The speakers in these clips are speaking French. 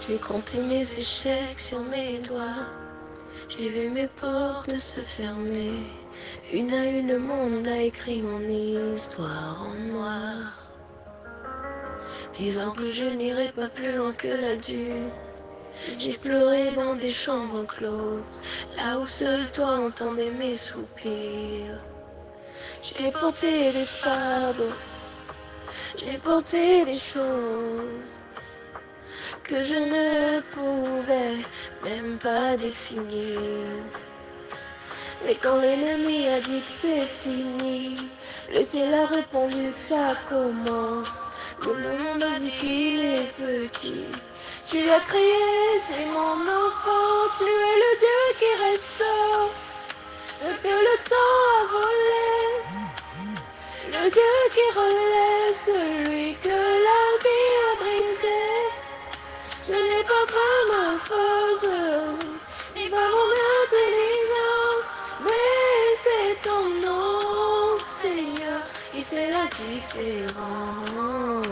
J'ai compté mes échecs sur mes doigts. J'ai vu mes portes se fermer. Une à une, le monde a écrit mon histoire en noir. Disant que je n'irai pas plus loin que la dune. J'ai pleuré dans des chambres closes, là où seul toi entendais mes soupirs. J'ai porté des fardeaux, j'ai porté des choses que je ne pouvais même pas définir. Mais quand l'ennemi a dit que c'est fini, le ciel a répondu que ça commence. Que le monde a dit qu'il est petit. Tu as crié, c'est mon enfant, tu es le Dieu qui restaure ce que le temps a volé. Le Dieu qui relève celui que la vie a brisé. Ce n'est pas par ma force, ni par mon intelligence, mais c'est ton nom, Seigneur, qui fait la différence.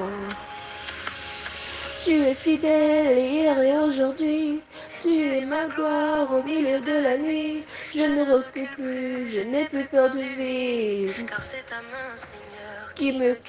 Tu es fidèle hier et aujourd'hui, tu es ma gloire au milieu de la nuit. Je ne recule plus, je n'ai plus peur du vide, car c'est ta main, Seigneur, qui me